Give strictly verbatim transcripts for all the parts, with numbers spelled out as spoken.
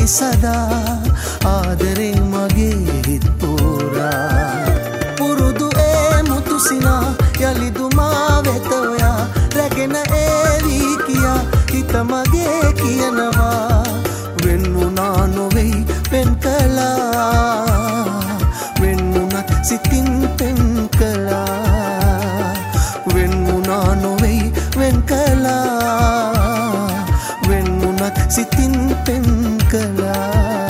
සදා ආදරේ මගේ හිත් පුරා පුරුදු ඒ මුතුසිනා යලිදුමා වෙත ඔයා රැගෙන ඒවි කියා හිත මගේ කියනවා වෙන්නුනා නොවෙයි පෙන් කළා වෙන්නුනත් සිතින් පෙන් කළා වෙන්නුනා නොවෙයි වෙන් කළා වෙන්නුනත් සිතින් පෙන් කළා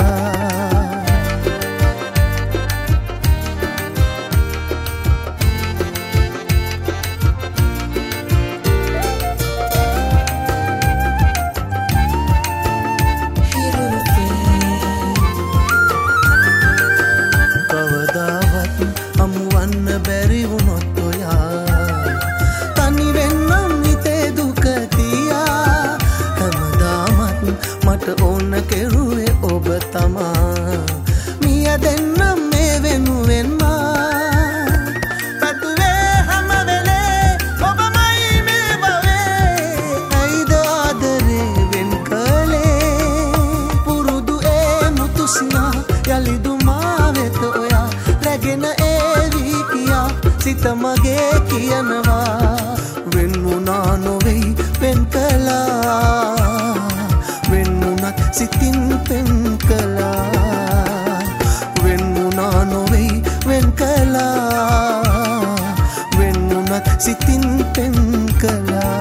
ඕන කෙරුවේ ඔබ තමා මිය දෙන්නම් මේ වෙනුවෙන්ම පැතුවේ හැම වෙලේ ඔබමයි මේ බවේ ඇයිද ආදරේ වෙන් කළේ පුරුදු ඒ මුතුසිනා යලිදුමා වෙත ඔයා රැගෙන ඒවි කියා සිත මගේ කියනවා වෙන්නුනා නොවෙයි වෙන් කළා සිතින් පෙන් කළා වෙන්නුනා නොවෙයි වෙන් කළා වෙන්නුනත් සිතින් පෙන් කළා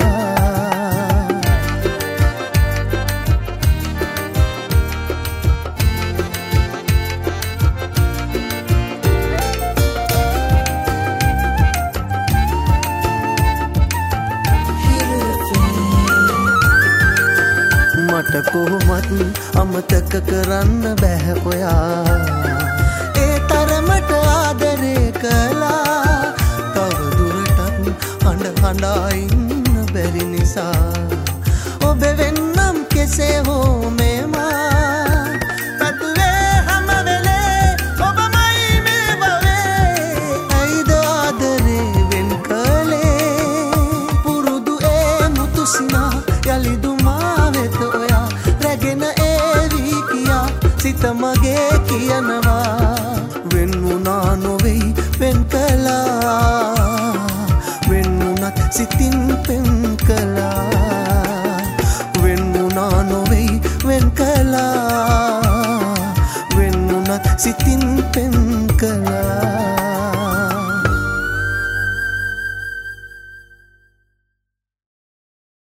මට කොහොමත් අමතක කරන්න බැහැ ඔයා ඒ තරමට ආදරේ කළා තව දුරටත් හඬ හඬා ඉන්න බැරි නිසා ඔබ වෙන්නම් කෙසේ හෝ මේමා පැතුවේ හැම වෙලේ ඔබමයි මේ බවේ ඇයිද ආදරේ වෙන් කළේ පුරුදු ඒ මුතුසිනා යලිදුමා වෙත ඔයා රැගෙන ඒවි කියා සිත මගේ කියනවා වෙන්නුනා නොවෙයි වෙන් කළා වෙන්නුනත් සිතින් පෙන් කළා වෙන්නුනා නොවෙයි වෙන් කළා වෙන්නුනත් සිතින් පෙන් කළා